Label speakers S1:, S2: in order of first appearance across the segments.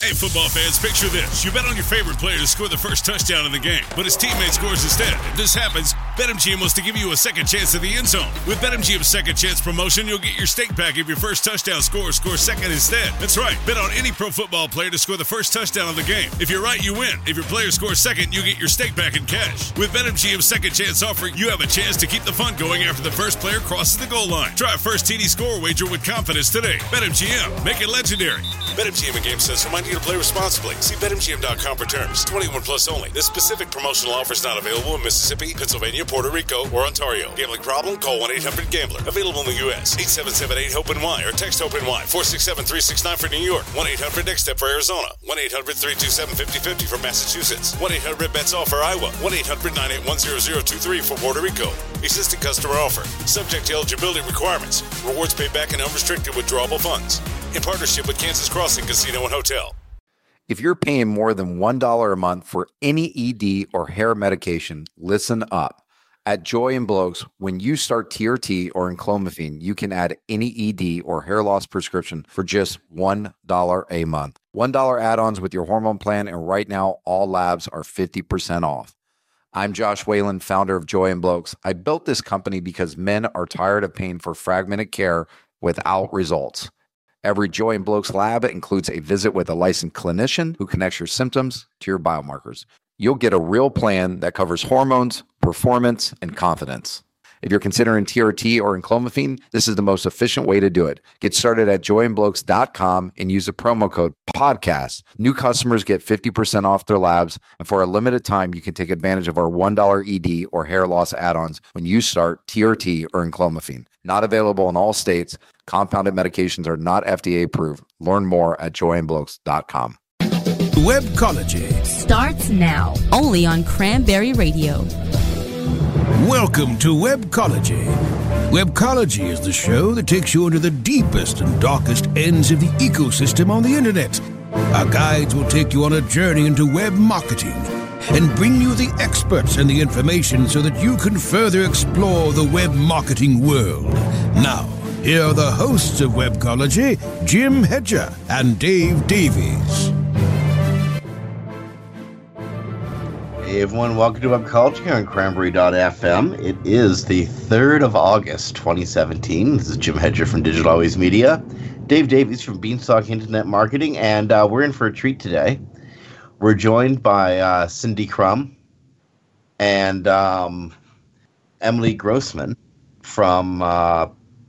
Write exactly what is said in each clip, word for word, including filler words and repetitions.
S1: Hey, football fans, picture this. You bet on your favorite player to score the first touchdown in the game, but his teammate scores instead. If this happens, BetMGM wants to give you a second chance at the end zone. With BetMGM's second chance promotion, you'll get your stake back if your first touchdown scorer scores second instead. That's right. Bet on any pro football player to score the first touchdown of the game. If you're right, you win. If your player scores second, you get your stake back in cash. With BetMGM's second chance offer, you have a chance to keep the fun going after the first player crosses the goal line. Try a first T D score wager with confidence today. BetMGM. Make it legendary. BetMGM and GameSense remind you to play responsibly. See Bet M G M dot com for terms. twenty-one plus only. This specific promotional offer is not available in Mississippi, Pennsylvania, Puerto Rico, or Ontario. Gambling problem? Call one eight hundred gambler. Available in the U S eight seven seven eight hope N Y or text HOPE-NY. four six seven three six nine for New York. one eight hundred next step for Arizona. one eight hundred three two seven five zero five zero for Massachusetts. one eight hundred bets all for Iowa. one eight hundred nine eight one zero zero two three for Puerto Rico. Existing customer offer. Subject to eligibility requirements. Rewards paid back in unrestricted withdrawable funds. In partnership with Kansas Crossing Casino and Hotel.
S2: If you're paying more than one dollar a month for any E D or hair medication, listen up. At Joy and Blokes, when you start T R T or enclomiphene, you can add any E D or hair loss prescription for just one dollar a month. one dollar add-ons with your hormone plan, and right now, all labs are fifty percent off. I'm Josh Whalen, founder of Joy and Blokes. I built this company because men are tired of paying for fragmented care without results. Every Joy and Blokes lab includes a visit with a licensed clinician who connects your symptoms to your biomarkers. You'll get a real plan that covers hormones, performance, and confidence. If you're considering T R T or enclomiphene, this is the most efficient way to do it. Get started at joy and blokes dot com and use the promo code PODCAST. New customers get fifty percent off their labs, and for a limited time, you can take advantage of our one dollar E D or hair loss add-ons when you start T R T or enclomiphene. Not available in all states. Compounded medications are not F D A approved. Learn more at joy and blokes dot com.
S3: Webcology
S4: starts now, only on Cranberry Radio.
S3: Welcome to Webcology. Webcology is the show that takes you into the deepest and darkest ends of the ecosystem on the internet. Our guides will take you on a journey into web marketing and bring you the experts and the information so that you can further explore the web marketing world. Now, here are the hosts of Webcology, Jim Hedger and Dave Davies.
S5: Hey everyone, welcome to Webcology here on Cranberry dot f m. It is the third of August, twenty seventeen. This is Jim Hedger from Digital Always Media, Dave Davies from Beanstalk Internet Marketing, and uh, we're in for a treat today. We're joined by uh, Cindy Crum and um, Emily Grossman from uh,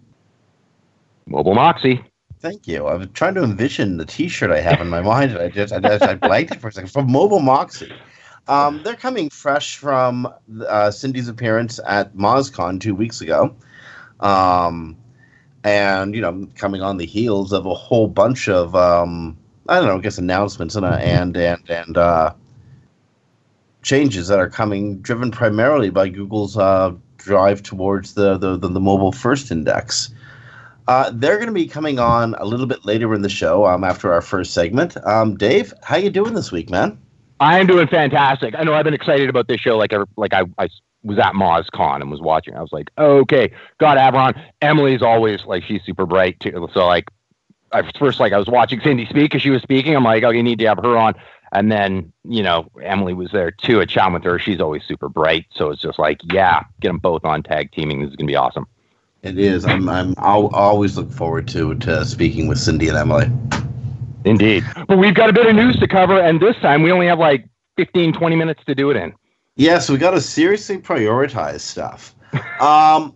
S6: Mobile Moxie.
S5: Thank you. I was trying to envision the T-shirt I have in my mind, and I just I, just, I blanked it for a second. From Mobile Moxie. Um, they're coming fresh from uh, Cindy's appearance at MozCon two weeks ago. Um, and, you know, coming on the heels of a whole bunch of, um, I don't know, I guess announcements and uh, and and, and uh, changes that are coming, driven primarily by Google's uh, drive towards the, the, the, the mobile first index. Uh, they're going to be coming on a little bit later in the show um, after our first segment. Um, Dave, how you doing this week, man?
S6: I am doing fantastic. I know I've been excited about this show. Like, I, like I, I was at MozCon and was watching. I was like, oh, okay, got to have her on. Emily's always like, she's super bright too. So like, I first like I was watching Cindy speak as she was speaking. I'm like, oh, you need to have her on. And then you know, Emily was there too at chatting with her. She's always super bright. So it's just like, yeah, get them both on tag teaming. This is gonna be awesome.
S5: It is. I'm. I'm. I'll always look forward to to speaking with Cindy and Emily.
S6: Indeed. But we've got a bit of news to cover, and this time we only have like fifteen, twenty minutes to do it in.
S5: Yeah, so we got to seriously prioritize stuff. um,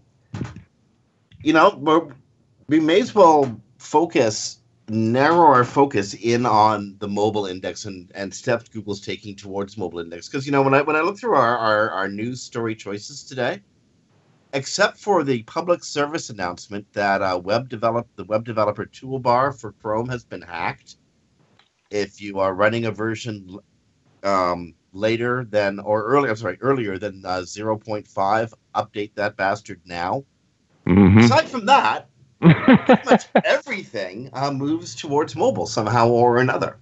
S5: you know, we're, we may as well focus, narrow our focus in on the mobile index and, and steps Google's taking towards mobile index. Because, you know, when I when I look through our, our, our news story choices today, except for the public service announcement that uh, web develop the web developer toolbar for Chrome has been hacked. If you are running a version um, later than, or earlier, I'm sorry, earlier than uh, zero point five, update that bastard now. Mm-hmm. Aside from that, pretty much everything uh, moves towards mobile somehow or another.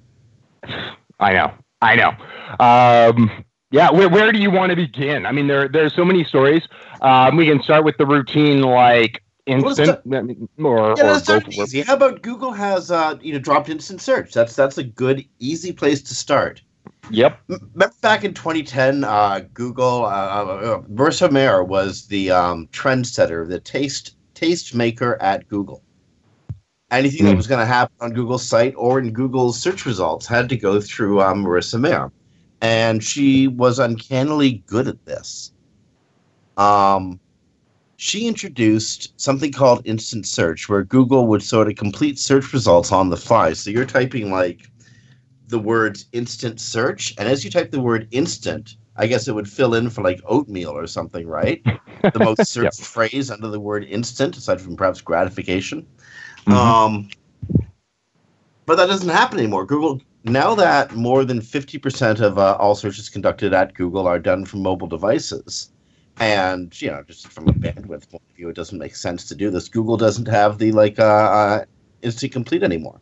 S6: I know, I know. Um, yeah, where where do you want to begin? I mean, there there's so many stories. Um, we can start with the routine, like instant
S5: Well,
S6: or,
S5: yeah,
S6: or
S5: that's
S6: both?
S5: easy. How about Google has uh, you know dropped instant search? That's that's a good, easy place to start.
S6: Yep.
S5: Remember back in twenty ten, uh, Google, uh, uh, Marissa Mayer was the um, trendsetter, the taste taste maker at Google. Anything mm. that was going to happen on Google's site or in Google's search results had to go through um, Marissa Mayer. And she was uncannily good at this. Um, she introduced something called instant search, where Google would sort of complete search results on the fly. So you're typing like the words instant search, and as you type the word instant, I guess it would fill in for like oatmeal or something, right? The most searched yep. phrase under the word instant, aside from perhaps gratification. Mm-hmm. Um, but that doesn't happen anymore. Google, now that more than fifty percent of uh, all searches conducted at Google are done from mobile devices, and, you know, just from a bandwidth point of view, it doesn't make sense to do this. Google doesn't have the, like, uh, uh, instant complete anymore.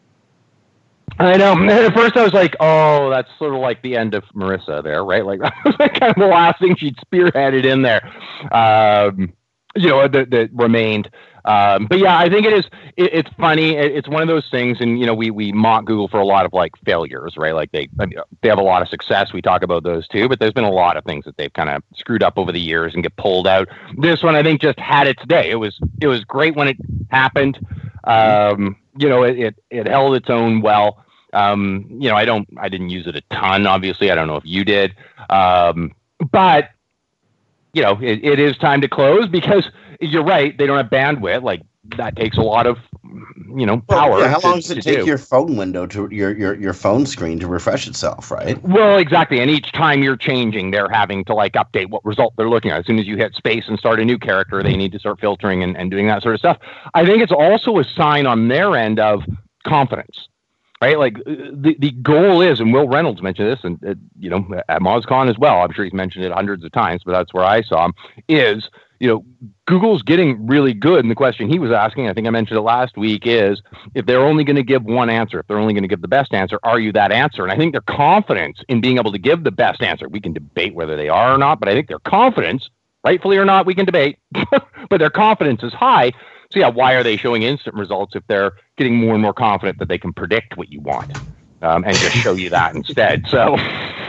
S6: I know. At first I was like, oh, that's sort of like the end of Marissa there, right? Like, that was like kind of the last thing she'd spearheaded in there, um, you know, that, that remained. Um, but yeah, I think it is, it, it's funny. It, it's one of those things. And, you know, we, we mock Google for a lot of like failures, right? Like they, I mean, they have a lot of success. We talk about those too, but there's been a lot of things that they've kind of screwed up over the years and get pulled out. This one, I think, just had its day. It was, it was great when it happened. Um, you know, it, it, it held its own well. Um, you know, I don't, I didn't use it a ton, obviously. I don't know if you did. Um, but, you know, it, it is time to close because you're right. They don't have bandwidth. Like, that takes a lot of, you know, power.
S5: Well, yeah, how
S6: to,
S5: long does it take
S6: do.
S5: your phone window to your, your, your phone screen to refresh itself, right?
S6: Well, exactly. And each time you're changing, they're having to like update what result they're looking at. As soon as you hit space and start a new character, they need to start filtering and, and doing that sort of stuff. I think it's also a sign on their end of confidence. Right, like the, the goal is, and Will Reynolds mentioned this, and uh, you know, at MozCon as well. I'm sure he's mentioned it hundreds of times, but that's where I saw him. Is, you know, Google's getting really good. And the question he was asking, I think I mentioned it last week, is if they're only going to give one answer, if they're only going to give the best answer, are you that answer? And I think their confidence in being able to give the best answer, we can debate whether they are or not, but I think their confidence, rightfully or not, we can debate, but their confidence is high. So yeah, why are they showing instant results if they're getting more and more confident that they can predict what you want um, and just show you that instead? So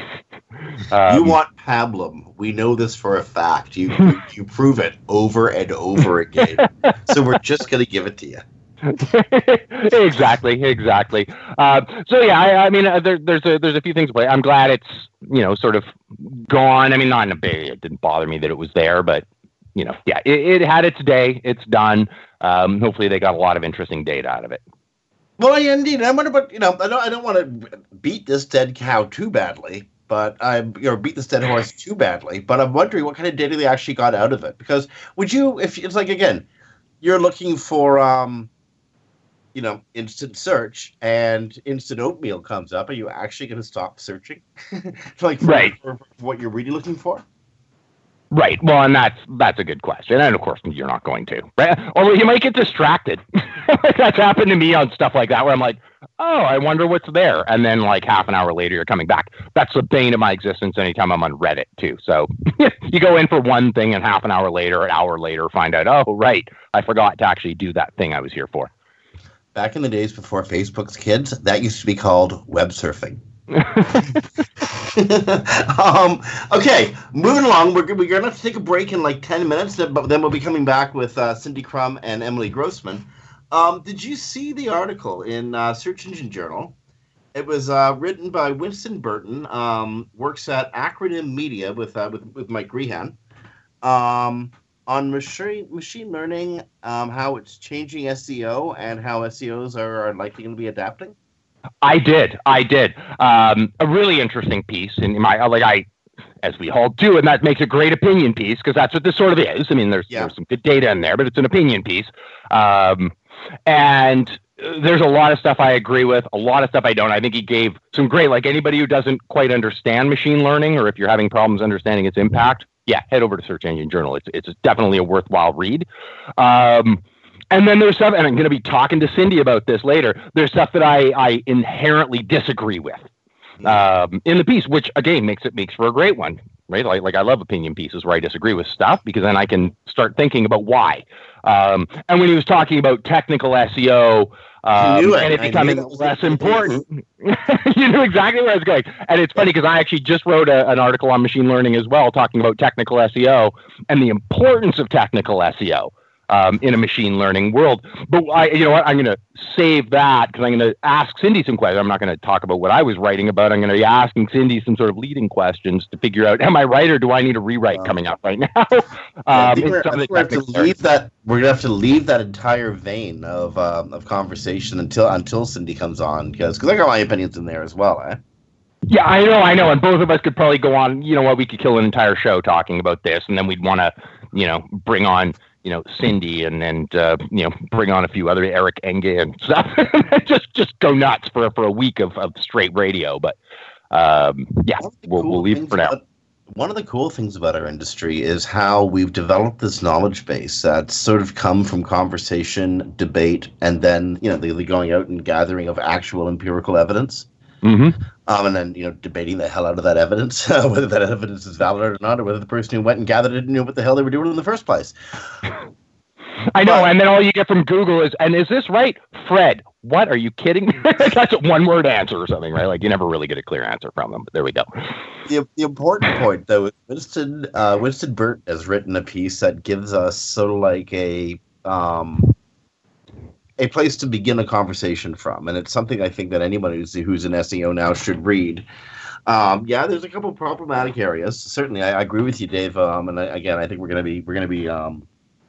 S6: um,
S5: you want pablum. We know this for a fact. You you, you prove it over and over again. So we're just going to give it to you.
S6: exactly, exactly. Uh, so yeah, I, I mean, uh, there, there's a there's a few things to play. I'm glad it's, you know, sort of gone. I mean, not in a big. It didn't bother me that it was there, but you know, yeah, it, it had its day. It's done. Um, hopefully, they got a lot of interesting data out of it.
S5: Well, yeah, indeed. I wonder, but you know, I don't, I don't want to beat this dead cow too badly, but I, you know, beat this dead horse too badly. But I'm wondering what kind of data they actually got out of it. Because would you, if it's like again, you're looking for, um, you know, instant search, and instant oatmeal comes up, are you actually going to stop searching, like for,
S6: right.
S5: for, for what you're really looking for?
S6: Right. Well, and that's that's a good question. And of course, you're not going to. Right? Although you might get distracted. That's happened to me on stuff like that, where I'm like, oh, I wonder what's there. And then like half an hour later, you're coming back. That's the bane of my existence anytime I'm on Reddit, too. So you go in for one thing, and half an hour later, an hour later, find out, oh, right, I forgot to actually do that thing I was here for.
S5: Back in the days before Facebook's kids, that used to be called web surfing. um, okay, moving along. We're, we're going to have to take a break in like ten minutes, but then we'll be coming back with uh, Cindy Crum and Emily Grossman. Um, did you see the article in uh, Search Engine Journal? It was uh, written by Winston Burton, um, works at Acronym Media with uh, with, with Mike Grehan, um, on machine machine learning, um, how it's changing S E O and how S E Os are, are likely going to be adapting.
S6: I did. I did. Um, a really interesting piece. And my, like I, as we all do, and that makes a great opinion piece, because that's what this sort of is. I mean, there's, yeah. there's some good data in there, but it's an opinion piece. Um, and there's a lot of stuff I agree with, a lot of stuff I don't. I think he gave some great, like anybody who doesn't quite understand machine learning, or if you're having problems understanding its impact, yeah, head over to Search Engine Journal. It's, it's definitely a worthwhile read. Um, And then there's stuff, and I'm going to be talking to Cindy about this later. There's stuff that I, I inherently disagree with um, in the piece, which again makes it makes for a great one. right? Like, like I love opinion pieces where I disagree with stuff because then I can start thinking about why. Um, and when he was talking about technical S E O um,
S5: it.
S6: and it
S5: I
S6: becoming less important, you knew exactly where I was going. And it's funny because I actually just wrote a, an article on machine learning as well, talking about technical S E O and the importance of technical S E O. Um, in a machine learning world. But I, you know what, I'm going to save that because I'm going to ask Cindy some questions. I'm not going to talk about what I was writing about. I'm going to be asking Cindy some sort of leading questions to figure out, am I right or do I need a rewrite um, coming up right now? um,
S5: I think we're, I think we're have to leave that, we're going to have to leave that entire vein of um, of conversation until until Cindy comes on because because I got my opinions in there as well, eh?
S6: Yeah, I know, I know. And both of us could probably go on, you know what, we could kill an entire show talking about this and then we'd want to, you know, bring on you know, Cindy and, and uh, you know, bring on a few other Eric Enge and stuff. just just go nuts for, for a week of, of straight radio. But, um, yeah, we'll, cool we'll leave it for now.
S5: About, one of the cool things about our industry is how we've developed this knowledge base that's sort of come from conversation, debate, and then, you know, the, the going out and gathering of actual empirical evidence.
S6: Mm-hmm.
S5: Um, and then, you know, debating the hell out of that evidence, whether that evidence is valid or not, or whether the person who went and gathered it knew what the hell they were doing in the first place.
S6: I know, but, and then all you get from Google is, and is this right? Fred, what? Are you kidding me? That's a one-word answer or something, right? Like, you never really get a clear answer from them, but there we go.
S5: The, the important point, though, is Winston, uh, Winston Burt has written a piece that gives us sort of like a... Um, a place to begin a conversation from, and it's something I think that anyone who's who's an S E O now should read. Um, yeah, there's a couple problematic areas. Certainly, I, I agree with you, Dave. Um, and I, again, I think we're going to be we're going to be um,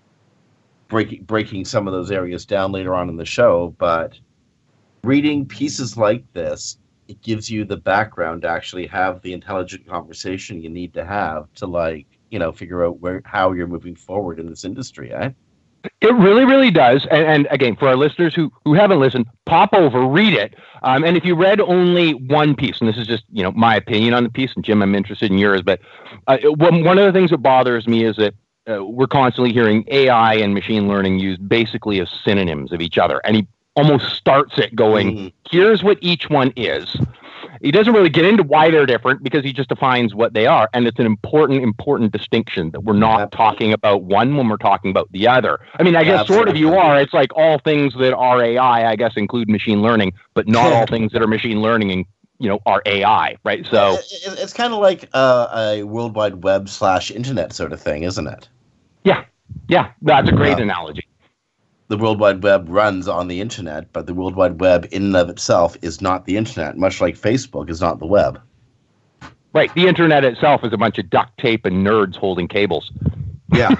S5: breaking breaking some of those areas down later on in the show. But reading pieces like this, it gives you the background to actually have the intelligent conversation you need to have to, like, you know, figure out where how you're moving forward in this industry, eh?
S6: It really, really does. And, and again, for our listeners who, who haven't listened, pop over, read it. Um, and if you read only one piece, and this is just, you know, my opinion on the piece, and Jim, I'm interested in yours, but uh, one, one of the things that bothers me is that uh, we're constantly hearing A I and machine learning used basically as synonyms of each other. And he almost starts it going, mm-hmm. here's what each one is. He doesn't really get into why they're different because he just defines what they are. And it's an important, important distinction that we're not Absolutely. talking about one when we're talking about the other. I mean, I guess Absolutely. sort of you are. It's like all things that are A I, I guess, include machine learning, but not all things that are machine learning and, you know, are A I, right? So
S5: it's kind of like uh, a World Wide Web slash internet sort of thing, isn't it?
S6: Yeah. Yeah. That's a great uh, analogy.
S5: The World Wide Web runs on the internet, but the World Wide Web in and of itself is not the internet, much like Facebook is not the web.
S6: Right. The internet itself is a bunch of duct tape and nerds holding cables.
S5: Yeah.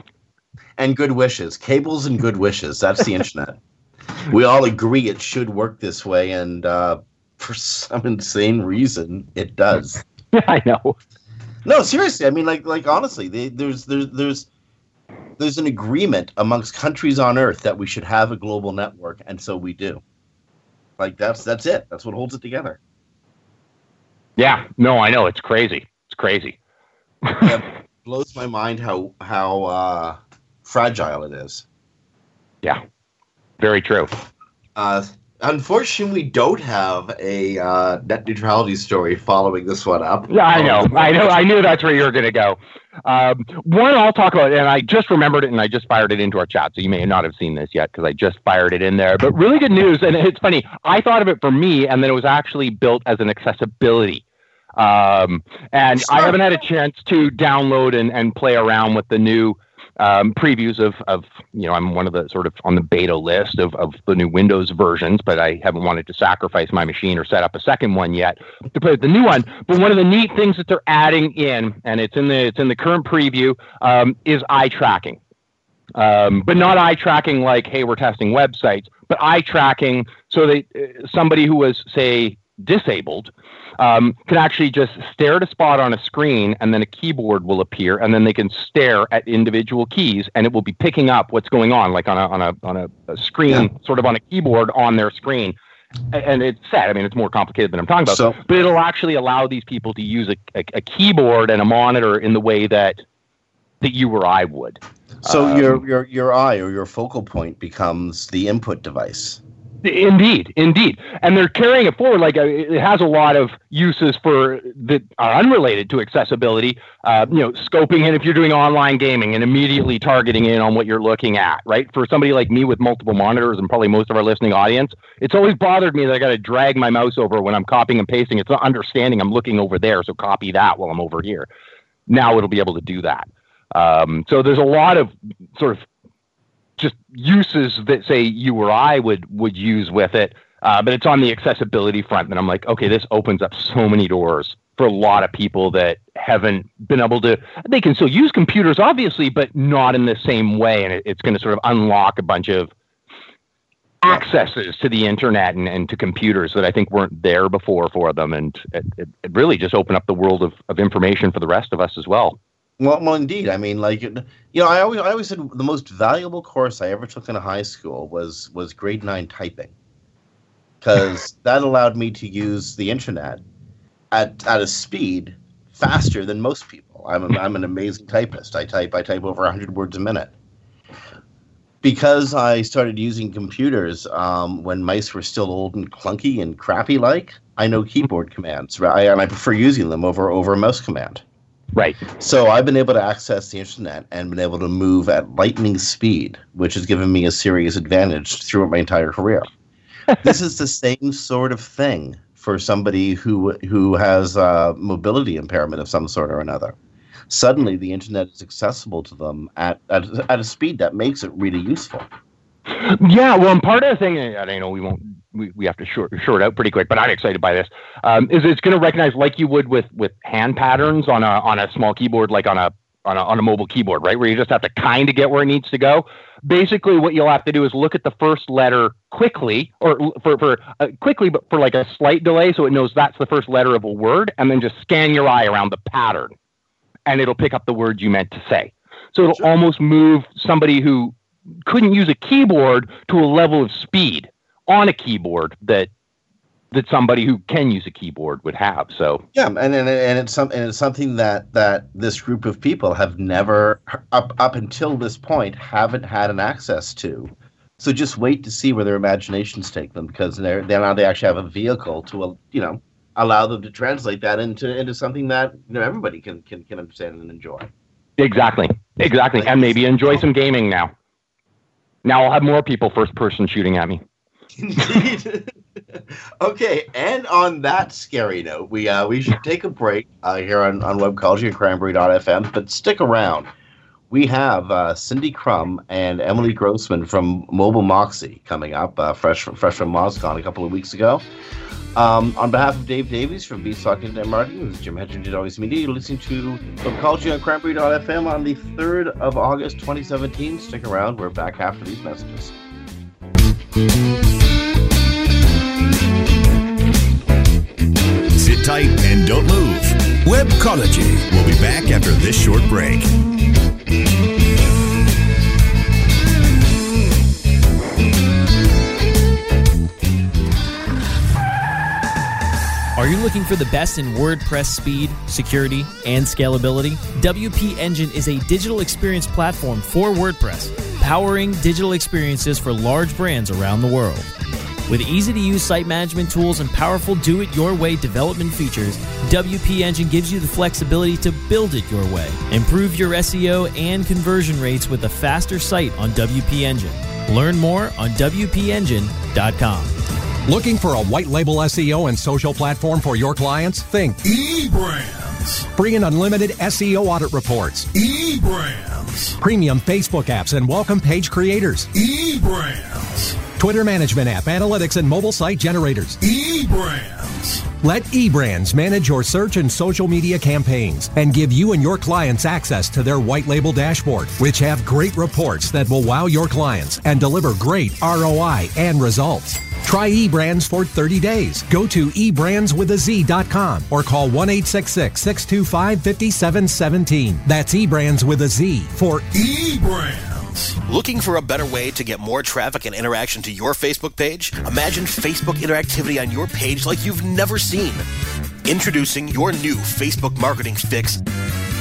S5: And good wishes. Cables and good wishes. That's the internet. We all agree it should work this way, and uh, for some insane reason, it does.
S6: Yeah, I know.
S5: No, seriously. I mean, like, like honestly, they, there's, there's, there's, there's an agreement amongst countries on Earth that we should have a global network, and so we do. Like, that's that's it. That's what holds it together.
S6: Yeah. No, I know. It's crazy. It's crazy.
S5: It blows my mind how how uh, fragile it is.
S6: Yeah. Very true.
S5: Uh, unfortunately, we don't have a uh, net neutrality story following this one up.
S6: Yeah, I know. I know. I knew that's where you were going to go. Um, one I'll talk about, and I just remembered it, and I just fired it into our chat, so you may not have seen this yet because I just fired it in there. But really good news, and it's funny. I thought of it for me, and then it was actually built as an accessibility. Um, and sure. I haven't had a chance to download and, and play around with the new um, previews of, of, you know, I'm one of the sort of on the beta list of, of the new Windows versions, but I haven't wanted to sacrifice my machine or set up a second one yet to play with the new one. But one of the neat things that they're adding in, and it's in the, it's in the current preview, um, is eye tracking. Um, but not eye tracking like, hey, we're testing websites, but eye tracking so that uh, somebody who was, say, disabled um, can actually just stare at a spot on a screen, and then a keyboard will appear, and then they can stare at individual keys, and it will be picking up what's going on, like on a on a on a, a screen, yeah. sort of on a keyboard on their screen. And it's sad. I mean, it's more complicated than I'm talking about, so, but it'll actually allow these people to use a, a, a keyboard and a monitor in the way that that you or I would.
S5: So
S6: um,
S5: your your your eye or your focal point becomes the input device.
S6: Indeed, indeed. And they're carrying it forward. Like uh, it has a lot of uses for that are unrelated to accessibility. Uh, you know, scoping in if you're doing online gaming and immediately targeting in on what you're looking at, right? For somebody like me with multiple monitors and probably most of our listening audience, it's always bothered me that I got to drag my mouse over when I'm copying and pasting. It's not understanding I'm looking over there, so copy that while I'm over here. Now it'll be able to do that. Um, so there's a lot of sort of just uses that say you or I would would use with it, uh, but it's on the accessibility front. And I'm like, okay, this opens up so many doors for a lot of people that haven't been able to. They can still use computers, obviously, but not in the same way. And it, it's going to sort of unlock a bunch of accesses to the internet and, and to computers that I think weren't there before for them. And it, it, it really just opened up the world of, of information for the rest of us as well.
S5: Well, well, indeed. I mean, like, you know, I always, I always said the most valuable course I ever took in high school was was grade nine typing, because that allowed me to use the internet at at a speed faster than most people. I'm a, I'm an amazing typist. I type I type over a hundred words a minute. Because I started using computers um, when mice were still old and clunky and crappy, like I know keyboard commands, right? And I prefer using them over over a mouse command.
S6: Right.
S5: So I've been able to access the internet and been able to move at lightning speed, which has given me a serious advantage throughout my entire career. This is the same sort of thing for somebody who who has a mobility impairment of some sort or another. Suddenly, the internet is accessible to them at, at, at a speed that makes it really useful.
S6: Yeah, well, and part of the thing, and I know we won't, we, we have to short short out pretty quick, but I'm excited by this, um, is it's going to recognize, like you would with, with hand patterns on a on a small keyboard, like on a on a on a mobile keyboard, right, where you just have to kind of get where it needs to go. Basically, what you'll have to do is look at the first letter quickly, or for for uh, quickly, but for like a slight delay, so it knows that's the first letter of a word, and then just scan your eye around the pattern, and it'll pick up the word you meant to say. So it'll almost move somebody who couldn't use a keyboard to a level of speed on a keyboard that that somebody who can use a keyboard would have. So
S5: yeah, and and, and it's some and it's something that that this group of people have never up up until this point haven't had an access to. So just wait to see where their imaginations take them, because they're they now they actually have a vehicle to you know allow them to translate that into into something that you know everybody can can can understand and enjoy.
S6: Exactly, exactly, and maybe enjoy some gaming now. Now I'll have more people first-person shooting at me.
S5: Indeed. Okay, and on that scary note, we uh, we should take a break uh, here on, on Webcology and Cranberry dot f m, but stick around. We have uh, Cindy Crum and Emily Grossman from Mobile Moxie coming up, uh, fresh, from, fresh from MozCon a couple of weeks ago. Um, on behalf of Dave Davies from Beanstalk and Martin, this is Jim Hedgen, Did Always Media. You're listening to Webcology on Cranberry dot f m on the third of August, twenty seventeen. Stick around. We're back after these messages.
S1: Sit tight and don't move.
S3: Webcology.
S1: We'll be back after this short break.
S7: Are you looking for the best in WordPress speed, security, and scalability? W P Engine is a digital experience platform for WordPress, powering digital experiences for large brands around the world. With easy-to-use site management tools and powerful do-it-your-way development features, W P Engine gives you the flexibility to build it your way. Improve your S E O and conversion rates with a faster site on W P Engine. Learn more on W P engine dot com.
S8: Looking for a white label S E O and social platform for your clients? Think
S3: eBrands.
S8: Free and unlimited S E O audit reports.
S3: eBrands.
S8: Premium Facebook apps and welcome page creators.
S3: eBrands.
S8: Twitter management app, analytics, and mobile site generators.
S3: eBrands.
S8: Let eBrands manage your search and social media campaigns and give you and your clients access to their white label dashboard, which have great reports that will wow your clients and deliver great R O I and results. Try eBrands for thirty days. Go to e brands with a z dot com or call one eight six six, six two five, five seven one seven. That's eBrands with a Z for
S3: eBrands.
S9: Looking for a better way to get more traffic and interaction to your Facebook page? Imagine Facebook interactivity on your page like you've never seen. Introducing your new Facebook marketing fix,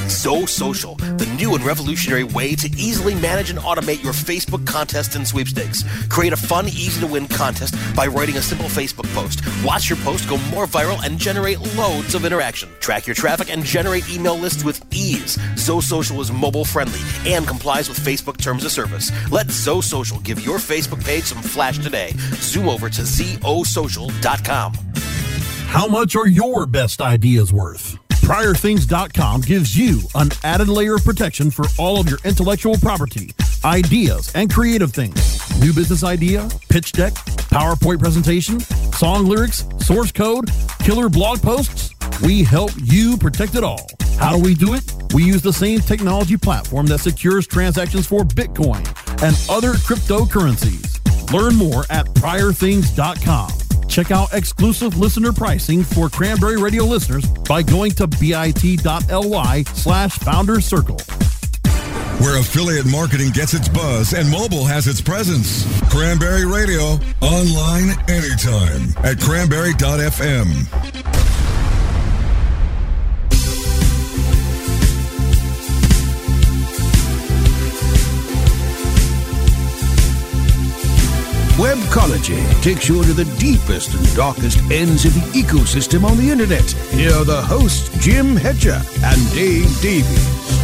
S9: Zo Social, the new and revolutionary way to easily manage and automate your Facebook contests and sweepstakes. Create a fun, easy-to-win contest by writing a simple Facebook post. Watch your post go more viral and generate loads of interaction. Track your traffic and generate email lists with ease. Zo Social is mobile-friendly and complies with Facebook terms of service. Let Zo Social give your Facebook page some flash today. Zoom over to zo social dot com.
S10: How much are your best ideas worth? Prior Things dot com gives you an added layer of protection for all of your intellectual property, ideas, and creative things. New business idea, pitch deck, PowerPoint presentation, song lyrics, source code, killer blog posts. We help you protect it all. How do we do it? We use the same technology platform that secures transactions for Bitcoin and other cryptocurrencies. Learn more at Prior Things dot com. Check out exclusive listener pricing for Cranberry Radio listeners by going to bit.ly slash founders circle.
S11: Where affiliate marketing gets its buzz and mobile has its presence. Cranberry Radio, online anytime at cranberry dot f m.
S3: Webcology takes you into the deepest and darkest ends of the ecosystem on the internet. Here are the hosts, Jim Hedger and Dave Davies.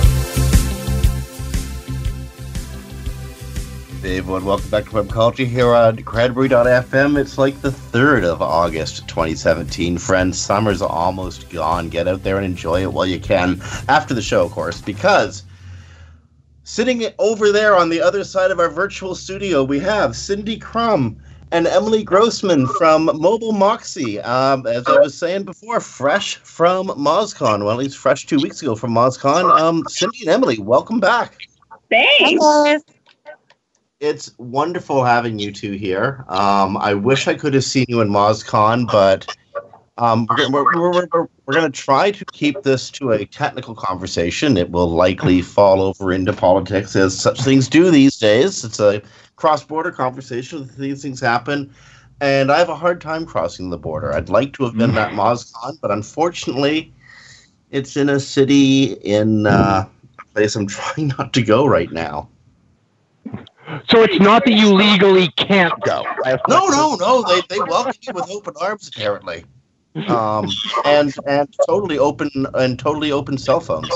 S5: Hey everyone, welcome back to Webcology here on cranberry dot f m. It's like the third of August twenty seventeen. Friends, summer's almost gone. Get out there and enjoy it while you can. After the show, of course, because sitting over there on the other side of our virtual studio, we have Cindy Crum and Emily Grossman from Mobile Moxie. Um, as I was saying before, fresh from MozCon. Well, at least fresh two weeks ago from MozCon. Um, Cindy and Emily, welcome back.
S12: Thanks.
S5: It's wonderful having you two here. Um, I wish I could have seen you in MozCon, but Um, we're, we're, we're, we're, we're going to try to keep this to a technical conversation. It will likely fall over into politics, as such things do these days. It's a cross-border conversation. These things happen, and I have a hard time crossing the border. I'd like to have been at MozCon, but unfortunately, it's in a city in uh, a place I'm trying not to go right now.
S6: So it's not that you legally can't go.
S5: No, no, no. They they welcome you with open arms, apparently. Um, and and totally open and totally open cell phones.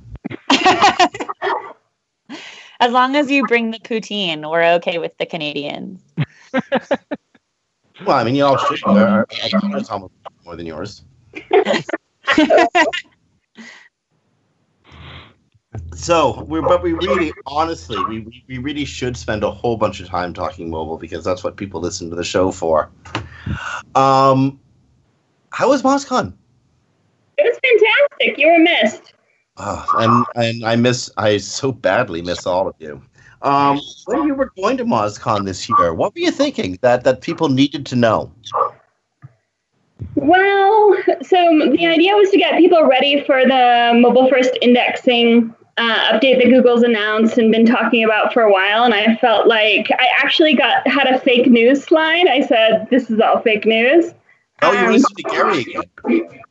S12: As long as you bring the poutine, we're okay with the Canadians.
S5: Well, I mean, you all should. Our, our, our almost more than yours. So, we're, but we really, honestly, we we really should spend a whole bunch of time talking mobile because that's what people listen to the show for. Um. How was MozCon?
S12: It was fantastic. You were missed.
S5: Oh, and and I miss I so badly miss all of you. Um, when you were going to MozCon this year, what were you thinking that that people needed to know?
S13: Well, so the idea was to get people ready for the mobile first indexing uh, update that Google's announced and been talking about for a while. And I felt like I actually got had a fake news slide. I said, "This is all fake news."
S5: Oh, you're listening to Gary again.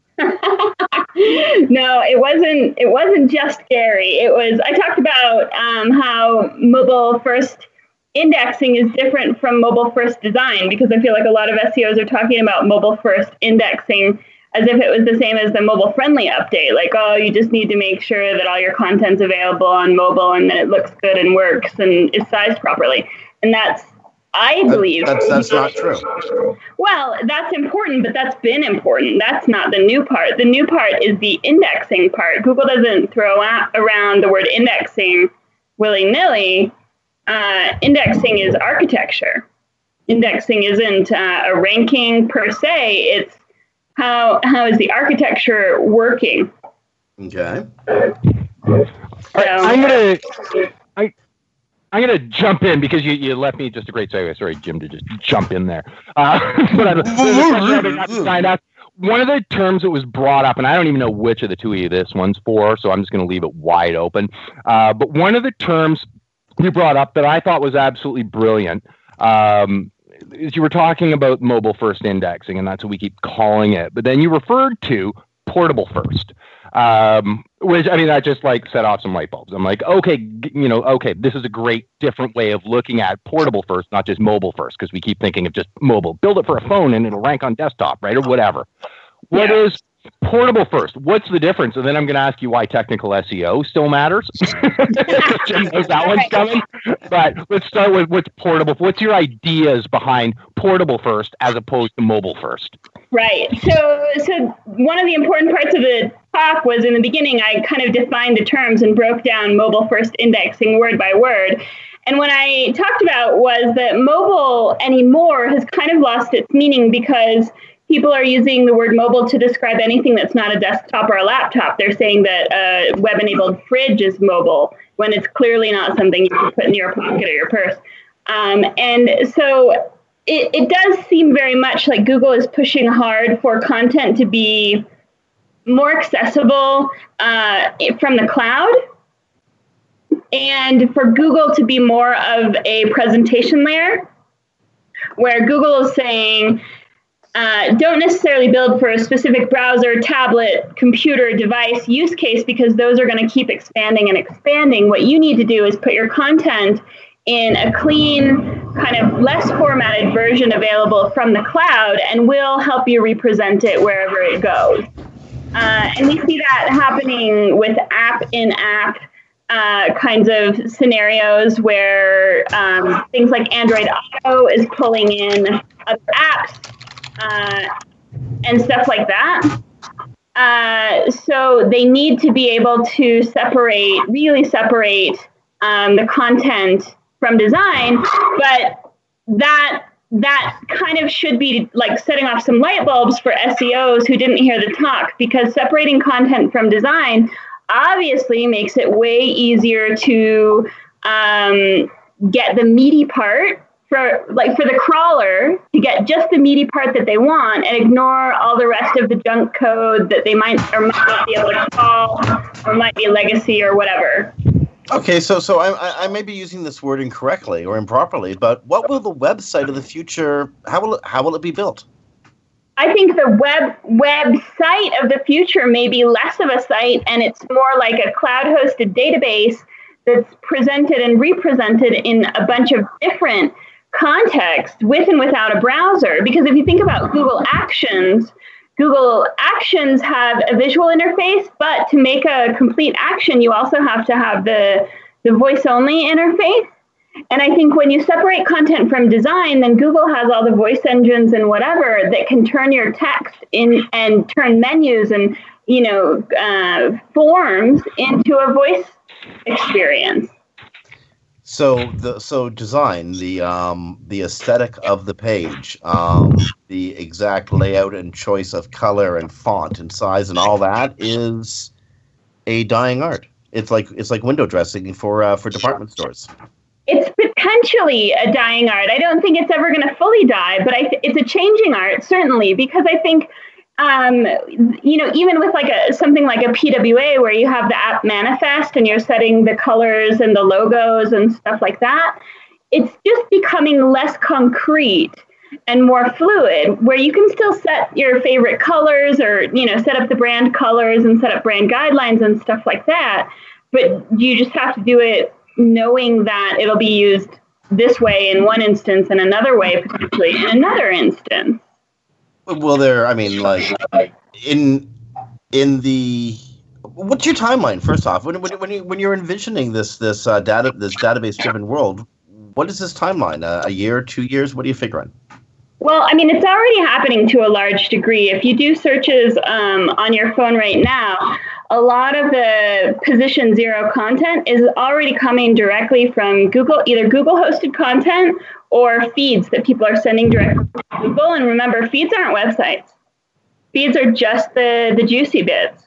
S13: No, it wasn't. It wasn't just Gary. It was. I talked about um, how mobile first indexing is different from mobile first design because I feel like a lot of S E Os are talking about mobile first indexing as if it was the same as the mobile friendly update. Like, oh, you just need to make sure that all your content's available on mobile and that it looks good and works and is sized properly. And that's. I believe
S5: that, that's, that's not true.
S13: Well, that's important, but that's been important. That's not the new part. The new part is the indexing part. Google doesn't throw out around the word indexing willy-nilly. Uh, indexing is architecture. Indexing isn't uh, a ranking per se. It's how how is the architecture working?
S5: Okay.
S6: So, I'm gonna. I. I'm going to jump in because you, you left me just a great segue. Sorry, Jim, to just jump in there. Uh, but I, find out one of the terms that was brought up, and I don't even know which of the two of you this one's for, so I'm just going to leave it wide open. Uh, but one of the terms you brought up that I thought was absolutely brilliant um, is you were talking about mobile first indexing, and that's what we keep calling it. But then you referred to portable first. Um, which, I mean, that just like set off some light bulbs. I'm like, okay, g- you know, okay, this is a great different way of looking at portable first, not just mobile first, because we keep thinking of just mobile. Build it for a phone and it'll rank on desktop, right? Or whatever. What
S13: Yeah.
S6: is portable first? What's the difference? And then I'm going to ask you why technical S E O still matters. Jim knows that one's coming. But let's start with what's portable. What's your ideas behind portable first as opposed to mobile first?
S13: Right. So, so one of the important parts of the talk was in the beginning, I kind of defined the terms and broke down mobile first indexing word by word. And what I talked about was that mobile anymore has kind of lost its meaning because people are using the word mobile to describe anything that's not a desktop or a laptop. They're saying that a web-enabled fridge is mobile when it's clearly not something you can put in your pocket or your purse. Um, and so it, it does seem very much like Google is pushing hard for content to be more accessible uh, from the cloud, and for Google to be more of a presentation layer, where Google is saying, Uh, don't necessarily build for a specific browser, tablet, computer, device use case, because those are going to keep expanding and expanding. What you need to do is put your content in a clean, kind of less formatted version available from the cloud, and we'll help you represent it wherever it goes. Uh, and we see that happening with app-in-app uh, kinds of scenarios where um, things like Android Auto is pulling in other apps, Uh, and stuff like that. Uh, so they need to be able to separate, really separate um, the content from design, but that that kind of should be like setting off some light bulbs for S E Os who didn't hear the talk, because separating content from design obviously makes it way easier to um, get the meaty part. For like for the crawler to get just the meaty part that they want and ignore all the rest of the junk code that they might or might not be able to call or might be legacy or whatever.
S5: Okay, so so I, I I may be using this word incorrectly or improperly, but what will the website of the future? How will it, how will it be built?
S13: I think the web website of the future may be less of a site, and it's more like a cloud-hosted database that's presented and represented in a bunch of different context with and without a browser. Because if you think about Google Actions, Google Actions have a visual interface, but to make a complete action, you also have to have the, the voice-only interface. And I think when you separate content from design, then Google has all the voice engines and whatever that can turn your text in and turn menus and, you know, uh, forms into a voice experience.
S5: So the so design, the um the aesthetic of the page, um the exact layout and choice of color and font and size and all that is a dying art. It's like it's like window dressing for uh, for department stores.
S13: It's potentially a dying art. I don't think it's ever going to fully die, but I th- it's a changing art certainly, because I think um you know, even with like a something like a P W A where you have the app manifest and you're setting the colors and the logos and stuff like that, it's just becoming less concrete and more fluid, where you can still set your favorite colors or, you know, set up the brand colors and set up brand guidelines and stuff like that, but you just have to do it knowing that it'll be used this way in one instance and another way potentially in another instance.
S5: Well, there. I mean, like in in the what's your timeline? First off, when when when, you, when you're envisioning this this uh, data this database driven world, what is this timeline? Uh, a year, two years? What are you figuring?
S13: Well, I mean, it's already happening to a large degree. If you do searches um, on your phone right now, a lot of the position zero content is already coming directly from Google, either Google hosted content or feeds that people are sending directly to Google. And remember, feeds aren't websites. Feeds are just the, the juicy bits.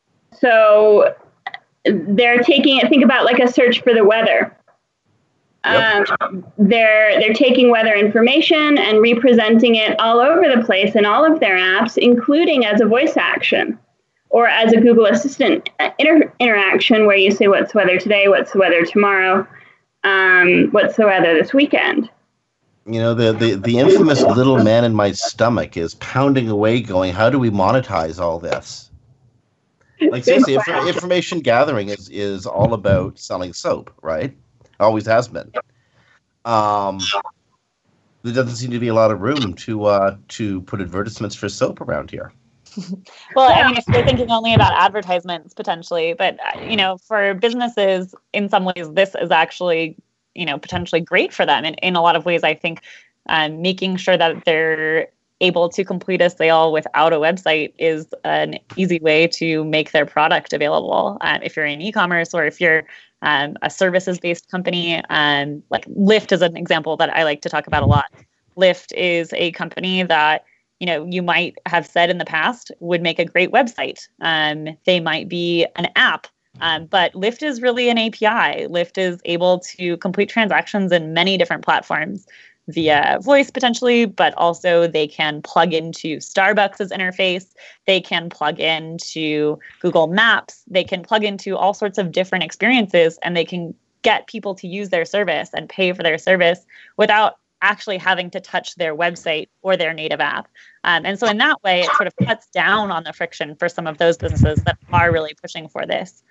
S13: So they're taking it, think about like a search for the weather. Yep. Um, they're they're taking weather information and representing it all over the place in all of their apps, including as a voice action or as a Google Assistant inter- interaction where you say, what's the weather today? What's the weather tomorrow? Um, what's the weather this weekend?
S5: You know, the, the, the infamous little man in my stomach is pounding away going, how do we monetize all this? Like seriously, inf- information gathering is is all about selling soap, right? Always has been. Um, there doesn't seem to be a lot of room to uh, to put advertisements for soap around here.
S12: Well, I mean, if you're thinking only about advertisements potentially, but uh, you know, for businesses, in some ways, this is actually, you know, potentially great for them. And in a lot of ways, I think um, making sure that they're able to complete a sale without a website is an easy way to make their product available. Um, if you're in e-commerce or if you're um, a services-based company, um, like Lyft is an example that I like to talk about a lot. Lyft is a company that, you know, you might have said in the past would make a great website. Um, they might be an app, um, but Lyft is really an A P I. Lyft is able to complete transactions in many different platforms via voice potentially, but also they can plug into Starbucks' interface. They can plug into Google Maps. They can plug into all sorts of different experiences, and they can get people to use their service and pay for their service without actually having to touch their website or their native app. Um, and so in that way, it sort of cuts down on the friction for some of those businesses that are really pushing for this.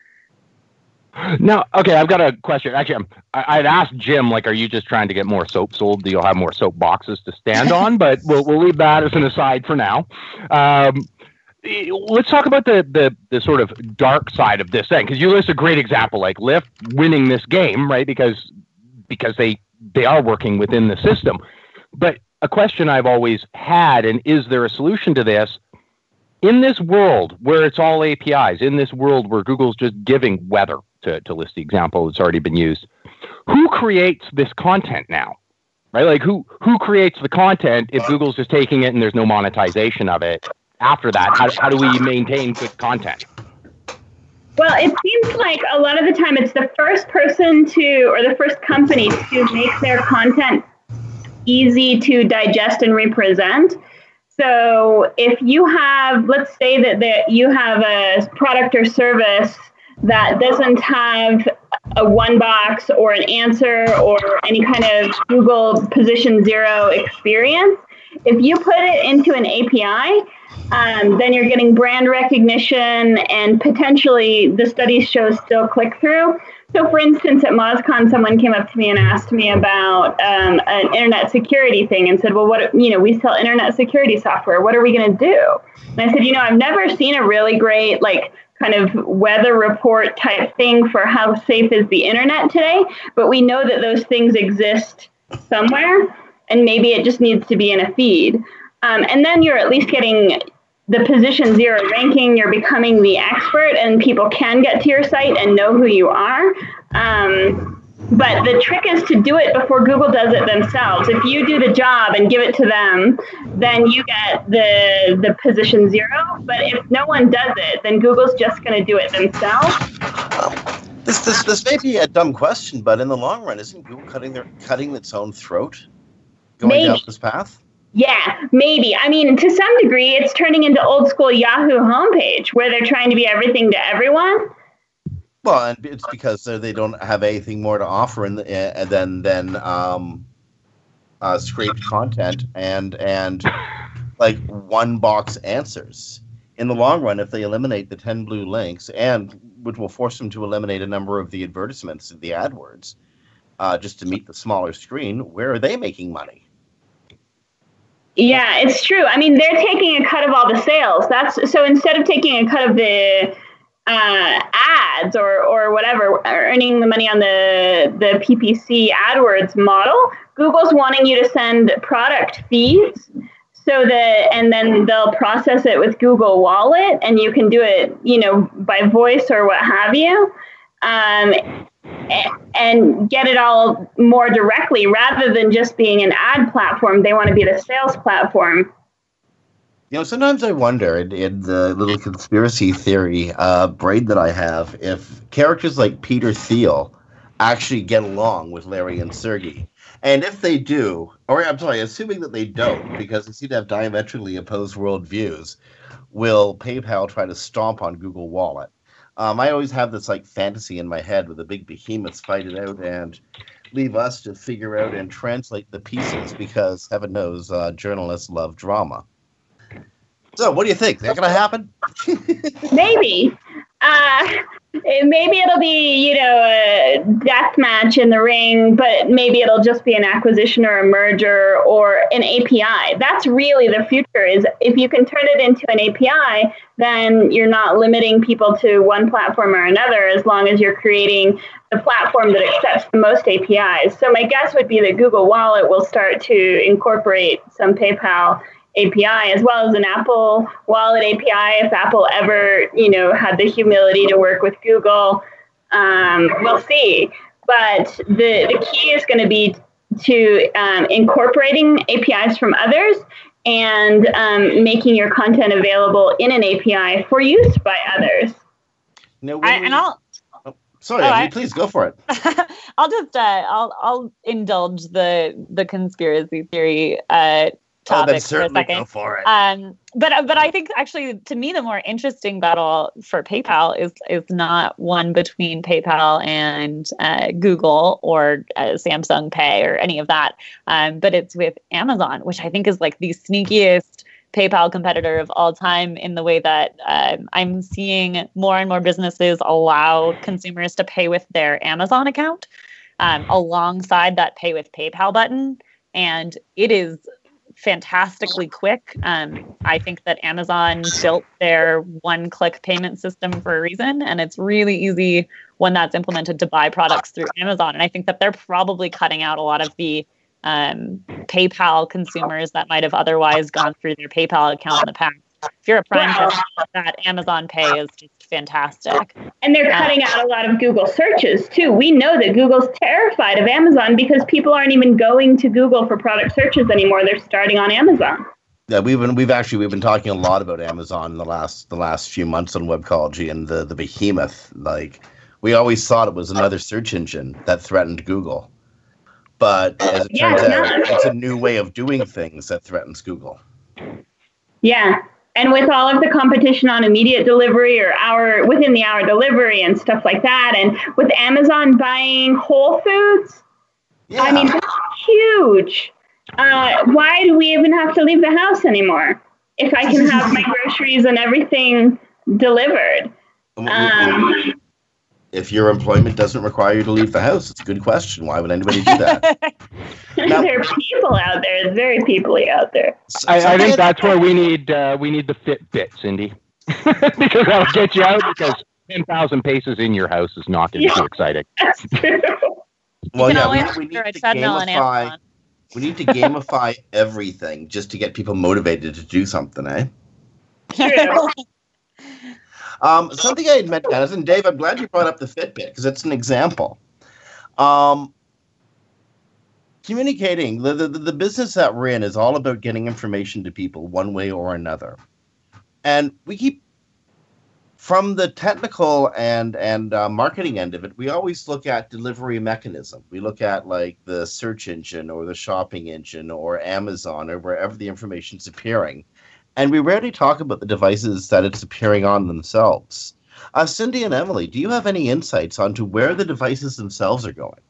S6: Now, okay, I've got a question. Actually, I'm, I, I'd asked Jim, like, are you just trying to get more soap sold? Do you have more soap boxes to stand on? But we'll we'll leave that as an aside for now. Um, let's talk about the, the the sort of dark side of this thing, because you list a great example, like Lyft winning this game, right? Because because they they are working within the system. But a question I've always had, and is there a solution to this? In this world where it's all A P Is, in this world where Google's just giving weather, to, to list the example that's already been used, who creates this content now? Right? Like who who creates the content if Google's just taking it and there's no monetization of it? After that, how, how do we maintain good content?
S13: Well, it seems like a lot of the time it's the first person to, or the first company to make their content easy to digest and represent. So if you have, let's say that the, you have a product or service that doesn't have a one box or an answer or any kind of Google position zero experience, if you put it into an A P I, um, then you're getting brand recognition and potentially the studies show still click through. So for instance, at MozCon, someone came up to me and asked me about um, an internet security thing and said, well, what, you know, we sell internet security software. What are we going to do? And I said, you know, I've never seen a really great, like, kind of weather report type thing for how safe is the internet today. But we know that those things exist somewhere, and maybe it just needs to be in a feed. Um, and then you're at least getting the position zero ranking, you're becoming the expert, and people can get to your site and know who you are. Um, but the trick is to do it before Google does it themselves. If you do the job and give it to them, then you get the the position zero. But if no one does it, then Google's just going to do it themselves.
S5: This this this may be a dumb question, but in the long run, isn't Google cutting their cutting its own throat going
S13: Maybe.
S5: down this path?
S13: Yeah, maybe. I mean, to some degree, it's turning into old school Yahoo homepage where they're trying to be everything to everyone.
S5: Well, and it's because they don't have anything more to offer in the, uh, than than um, uh, scraped content and and like one box answers. In the long run, if they eliminate the ten blue links, and which will force them to eliminate a number of the advertisements and the AdWords, uh, just to meet the smaller screen, where are they making money?
S13: Yeah, it's true. I mean, they're taking a cut of all the sales. That's so instead of taking a cut of the uh, ads or or whatever, earning the money on the the P P C AdWords model, Google's wanting you to send product feeds so that, and then they'll process it with Google Wallet, and you can do it, you know, by voice or what have you. Um, and get it all more directly rather than just being an ad platform. They want to be the sales platform.
S5: You know, sometimes I wonder in, in the little conspiracy theory uh, brain that I have, if characters like Peter Thiel actually get along with Larry and Sergey. And if they do, or I'm sorry, assuming that they don't, because they seem to have diametrically opposed worldviews, will PayPal try to stomp on Google Wallet? Um, I always have this like fantasy in my head where the big behemoths fight it out and leave us to figure out and translate the pieces because heaven knows uh, journalists love drama. So what do you think? Is that going to happen?
S13: Maybe. Uh, maybe it'll be, you know, a death match in the ring, but maybe it'll just be an acquisition or a merger or an A P I. That's really the future. Is if you can turn it into an A P I, then you're not limiting people to one platform or another, as long as you're creating the platform that accepts the most A P Is. So my guess would be that Google Wallet will start to incorporate some PayPal A P I, as well as an Apple Wallet A P I, if Apple ever, you know, had the humility to work with Google. Um, we'll see. But the, the key is going to be to um, incorporating A P Is from others and um, making your content available in an A P I for use by others.
S5: No,
S12: I, and I'll.
S5: Oh, sorry,
S12: oh,
S5: Emily,
S12: I,
S5: please go for it.
S12: I'll just uh, I'll I'll indulge the the conspiracy theory uh,
S5: Oh, then
S12: topic for a
S5: certainly
S12: second.
S5: go for it.
S12: Um, but but I think actually, to me, the more interesting battle for PayPal is is not one between PayPal and uh, Google or uh, Samsung Pay or any of that, um, but it's with Amazon, which I think is like the sneakiest PayPal competitor of all time, in the way that um, I'm seeing more and more businesses allow consumers to pay with their Amazon account um, alongside that Pay with PayPal button, and it is fantastically quick. Um, I think that Amazon built their one-click payment system for a reason, and it's really easy when that's implemented to buy products through Amazon. And I think that they're probably cutting out a lot of the um, PayPal consumers that might have otherwise gone through their PayPal account in the past. If you're a Prime customer, that Amazon Pay is just fantastic.
S13: And they're cutting out a lot of Google searches too. We know that Google's terrified of Amazon because people aren't even going to Google for product searches anymore. They're starting on Amazon.
S5: Yeah, we've been we've actually we've been talking a lot about Amazon in the last the last few months on Webcology, and the the behemoth. Like, we always thought it was another search engine that threatened Google, but as it
S13: Yeah,
S5: turns
S13: it's
S5: out,
S13: not.
S5: it's a new way of doing things that threatens Google.
S13: Yeah. And with all of the competition on immediate delivery or hour within the hour delivery and stuff like that, and with Amazon buying Whole Foods, I mean, that's huge. Uh, why do we even have to leave the house anymore if I can have my groceries and everything delivered? Um,
S5: If your employment doesn't require you to leave the house, it's a good question. Why would anybody do that?
S13: there are people out there. It's very people-y out there.
S6: I, I think that's where we need uh, we need the Fitbit, Cindy, because that'll get you out. Because ten thousand paces in your house is not going to be too exciting.
S13: That's true.
S5: Well,
S12: You can
S5: yeah,
S12: always
S5: we, we need
S12: order a
S5: to
S12: treadmill on
S5: gamify.
S12: Amazon.
S5: We need to gamify everything just to get people motivated to do something, eh?
S13: True.
S5: Um, something I had meant, Dennis, and Dave, I'm glad you brought up the Fitbit because it's an example. Um, communicating, the, the, the business that we're in is all about getting information to people one way or another. And we keep, from the technical and, and uh, marketing end of it, we always look at delivery mechanism. We look at like the search engine or the shopping engine or Amazon or wherever the information's appearing. And we rarely talk about the devices that it's appearing on themselves. Uh, Cindy and Emily, do you have any insights onto where the devices themselves are going?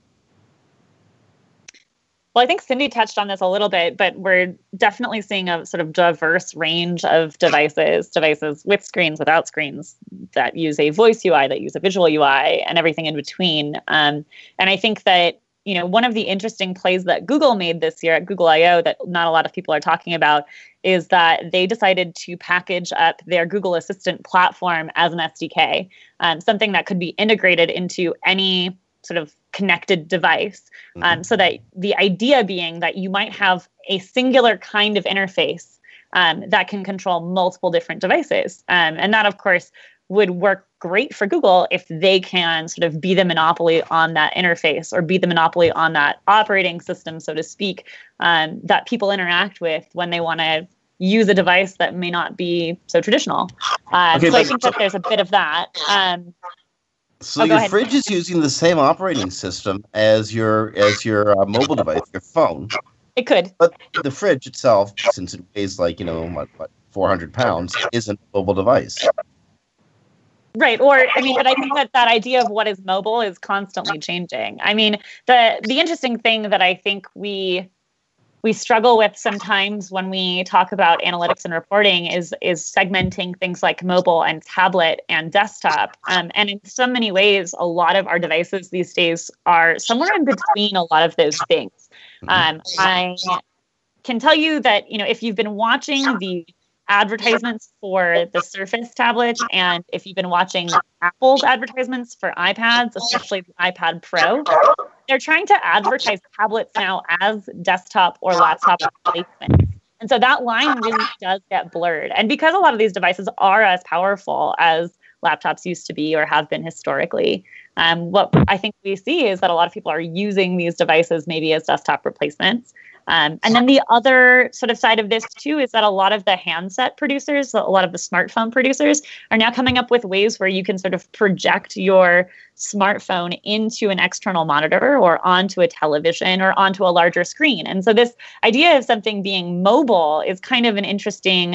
S12: Well, I think Cindy touched on this a little bit, but we're definitely seeing a sort of diverse range of devices, devices with screens, without screens, that use a voice U I, that use a visual U I, and everything in between. Um, and I think that, you know, one of the interesting plays that Google made this year at Google I O that not a lot of people are talking about is that they decided to package up their Google Assistant platform as an S D K, um, something that could be integrated into any sort of connected device. Mm-hmm. Um, so that the idea being that you might have a singular kind of interface um, that can control multiple different devices. Um, and that, of course, would work great for Google if they can sort of be the monopoly on that interface, or be the monopoly on that operating system, so to speak, um, that people interact with when they want to use a device that may not be so traditional. Um,
S5: Okay,
S12: so I
S5: but-
S12: think that there's a bit of that. Um,
S5: So
S12: Oh, go
S5: your
S12: ahead.
S5: fridge is using the same operating system as your as your uh, mobile device, your phone.
S12: It could.
S5: But the fridge itself, since it weighs like, you know, what, what four hundred pounds, isn't a mobile device.
S12: Right. Or, I mean, but I think that that idea of what is mobile is constantly changing. I mean, the the interesting thing that I think we we struggle with sometimes when we talk about analytics and reporting is is segmenting things like mobile and tablet and desktop. Um, and in so many ways, a lot of our devices these days are somewhere in between a lot of those things. Um, I can tell you that, you know, if you've been watching the advertisements for the Surface tablet, and if you've been watching Apple's advertisements for iPads, especially the iPad Pro, they're trying to advertise tablets now as desktop or laptop replacements. And so that line really does get blurred. And because a lot of these devices are as powerful as laptops used to be or have been historically, um, what I think we see is that a lot of people are using these devices maybe as desktop replacements. Um, and then the other sort of side of this, too, is that a lot of the handset producers, a lot of the smartphone producers are now coming up with ways where you can sort of project your smartphone into an external monitor or onto a television or onto a larger screen. And so this idea of something being mobile is kind of an interesting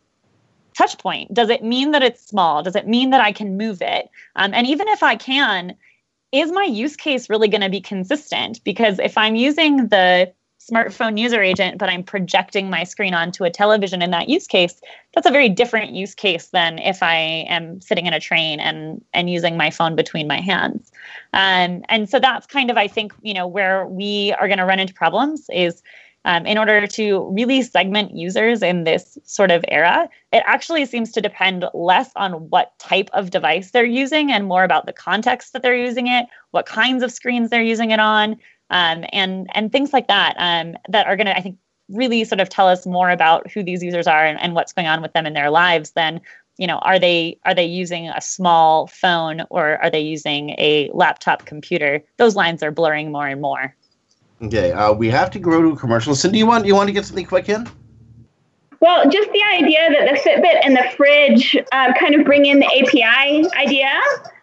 S12: touch point. Does it mean that it's small? Does it mean that I can move it? Um, and even if I can, is my use case really going to be consistent? Because if I'm using the smartphone user agent, but I'm projecting my screen onto a television in that use case, that's a very different use case than if I am sitting in a train and and using my phone between my hands. Um, and so that's kind of, I think, you know, where we are going to run into problems is um, in order to really segment users in this sort of era, it actually seems to depend less on what type of device they're using and more about the context that they're using it, what kinds of screens they're using it on, Um, and and things like that um, that are going to, I think, really sort of tell us more about who these users are and, and what's going on with them in their lives than, you know, are they are they using a small phone or are they using a laptop computer? Those lines are blurring more and more.
S5: Okay, uh, we have to go to a commercial. Cindy, you want you want to get something quick in?
S13: Well, just the idea that the Fitbit and the fridge uh, kind of bring in the A P I idea.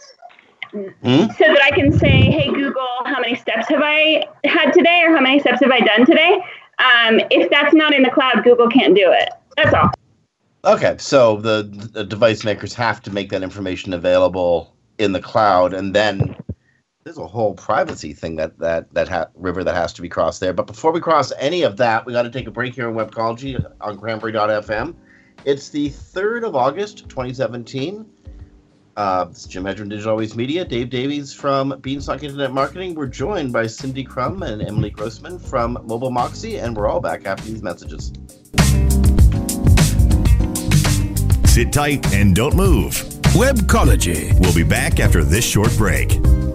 S13: Mm-hmm. So that I can say, hey, Google, how many steps have I had today or how many steps have I done today? Um, if that's not in the cloud, Google can't do it. That's all.
S5: Okay, so the, the device makers have to make that information available in the cloud, and then there's a whole privacy thing that that that ha- river that has to be crossed there. But before we cross any of that, we got to take a break here in Webcology on Cranberry dot f m. It's the third of August, twenty seventeen. Uh, this is Jim Hedger from Digital Always Media, Dave Davies from Beanstalk Internet Marketing. We're joined by Cindy Crum and Emily Grossman from Mobile Moxie, and we're all back after these messages.
S14: Sit tight and don't move.
S3: Webcology.
S14: We'll be back after this short break.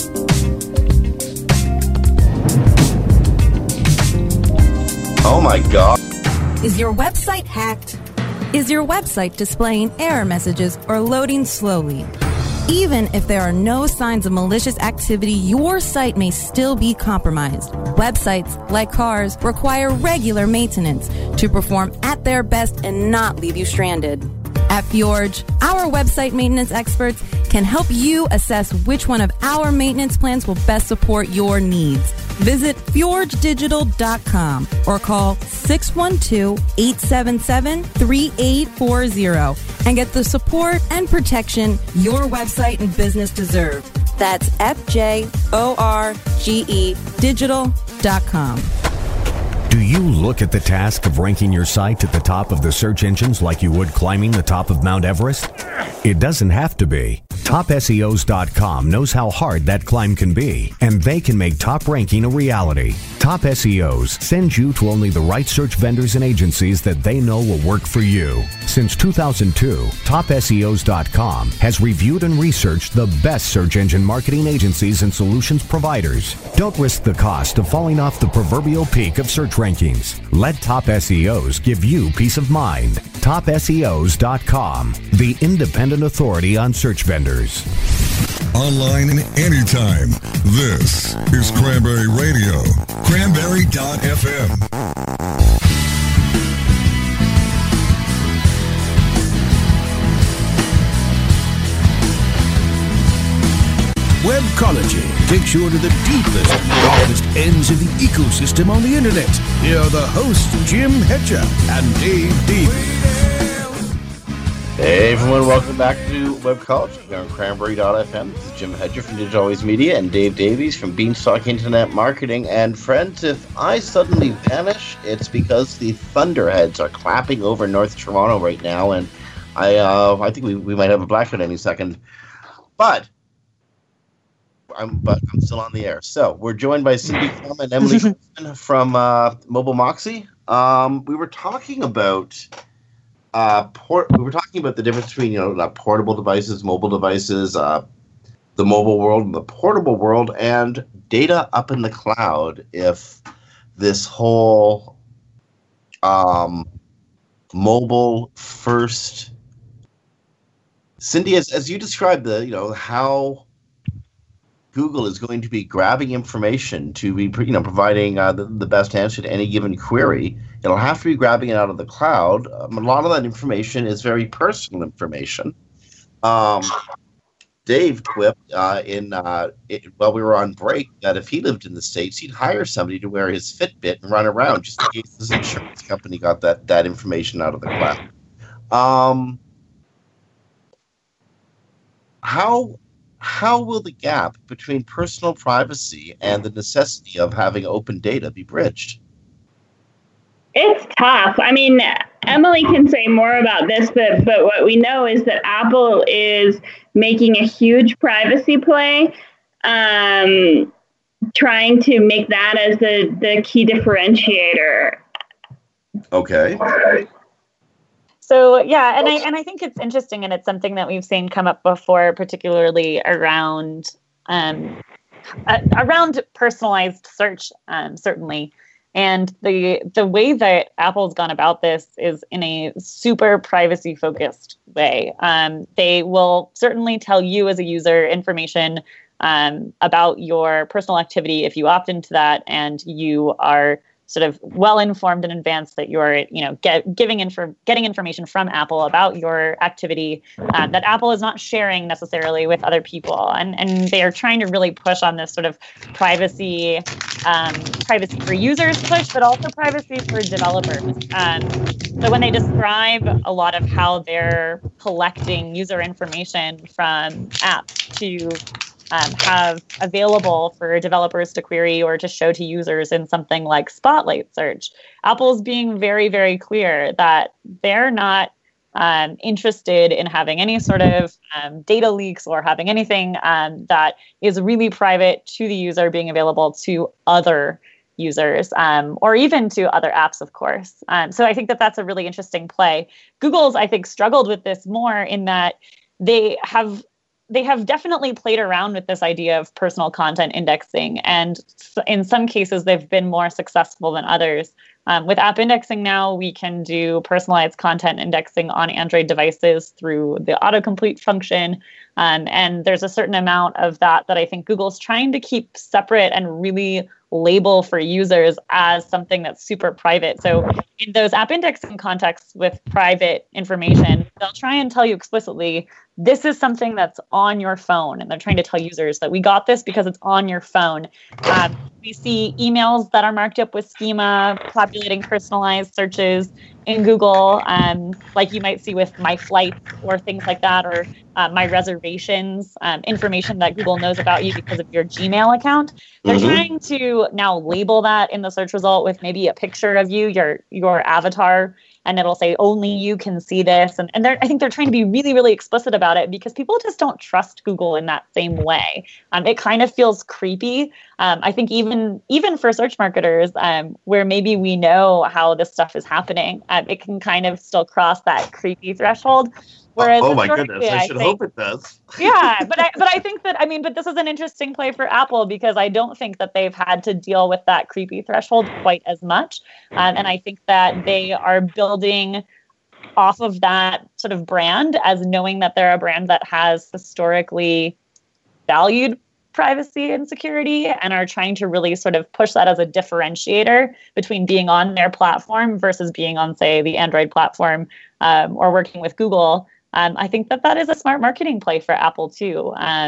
S5: Oh my God.
S15: Is your website hacked? Is your website displaying error messages or loading slowly? Even if there are no signs of malicious activity, your site may still be compromised. Websites, like cars, require regular maintenance to perform at their best and not leave you stranded. At Fjorge, our website maintenance experts can help you assess which one of our maintenance plans will best support your needs. Visit fjorge digital dot com or call six one two, eight seven seven, three eight four zero and get the support and protection your website and business deserve. That's F J O R G E digital dot com.
S8: Do you look at the task of ranking your site at the top of the search engines like you would climbing the top of Mount Everest? It doesn't have to be. top S E Os dot com knows how hard that climb can be, and they can make top ranking a reality. Top S E Os sends you to only the right search vendors and agencies that they know will work for you. Since two thousand two, top S E Os dot com has reviewed and researched the best search engine marketing agencies and solutions providers. Don't risk the cost of falling off the proverbial peak of search rankings. Let Top S E Os give you peace of mind. top S E Os dot com, the independent authority on search vendors.
S11: Online anytime. This is Cranberry Radio. Cranberry dot f m.
S3: Webcology takes you into the deepest, darkest ends of the ecosystem on the internet. Here are the hosts, Jim Hedger and Dave Davies.
S5: Hey everyone, welcome back to Web College. We're on cranberry dot f m. This is Jim Hedger from Digital Always Media and Dave Davies from Beanstalk Internet Marketing. And friends, if I suddenly vanish, it's because the Thunderheads are clapping over North Toronto right now, and I uh, I think we, we might have a blackout any second. But I'm but I'm still on the air. So we're joined by Cindy Plum and Emily from uh, Mobile Moxie. Um, we were talking about. Uh, port, we were talking about the difference between, you know, uh, portable devices, mobile devices, uh, the mobile world and the portable world, and data up in the cloud. If this whole um, mobile first, Cindy, as, as you described the, you know, how Google is going to be grabbing information to be, you know, providing uh, the, the best answer to any given query. It'll have to be grabbing it out of the cloud. Um, a lot of that information is very personal information. Um, Dave quipped uh, in uh, it, while we were on break that if he lived in the States, he'd hire somebody to wear his Fitbit and run around just in case his insurance company got that, that information out of the cloud. Um, how how will the gap between personal privacy and the necessity of having open data be bridged?
S13: It's tough. I mean, Emily can say more about this, but, but what we know is that Apple is making a huge privacy play, um, trying to make that as the, the key differentiator.
S5: Okay.
S12: So yeah, and I and I think it's interesting, and it's something that we've seen come up before, particularly around um, uh, around personalized search, um, certainly. And the the way that Apple's gone about this is in a super privacy focused way. Um, they will certainly tell you as a user information um, about your personal activity if you opt into that, and you are sort of well informed in advance that you're, you know, get giving info, getting information from Apple about your activity uh, that Apple is not sharing necessarily with other people, and and they are trying to really push on this sort of privacy, um, privacy for users push, but also privacy for developers. Um, so when they describe a lot of how they're collecting user information from apps to Um, have available for developers to query or to show to users in something like Spotlight search, Apple's being very, very clear that they're not um, interested in having any sort of um, data leaks or having anything um, that is really private to the user being available to other users um, or even to other apps, of course. Um, so I think that that's a really interesting play. Google's, I think, struggled with this more in that they have They have definitely played around with this idea of personal content indexing, and in some cases, they've been more successful than others. Um, with app indexing now, we can do personalized content indexing on Android devices through the autocomplete function, um, and there's a certain amount of that that I think Google's trying to keep separate and really label for users as something that's super private. So in those app indexing contexts with private information, they'll try and tell you explicitly, this is something that's on your phone. And they're trying to tell users that we got this because it's on your phone. Um, we see emails that are marked up with schema, populating personalized searches in Google, um, like you might see with My Flights or things like that, or uh, My Reservations, um, information that Google knows about you because of your Gmail account. They're mm-hmm. trying to now label that in the search result with maybe a picture of you, your your avatar, and it'll say only you can see this. And, and they're, I think they're trying to be really, really explicit about it because people just don't trust Google in that same way. Um, it kind of feels creepy. Um, I think even even for search marketers, um, where maybe we know how this stuff is happening, um, it can kind of still cross that creepy threshold. Whereas
S5: oh, oh my goodness, I, I should think, hope it does.
S12: yeah, but I, but I think that, I mean, but this is an interesting play for Apple because I don't think that they've had to deal with that creepy threshold quite as much. Um, and I think that they are building off of that sort of brand as knowing that they're a brand that has historically valued privacy and security and are trying to really sort of push that as a differentiator between being on their platform versus being on, say, the Android platform um, or working with Google. Um, I think that that is a smart marketing play for Apple, too. Um,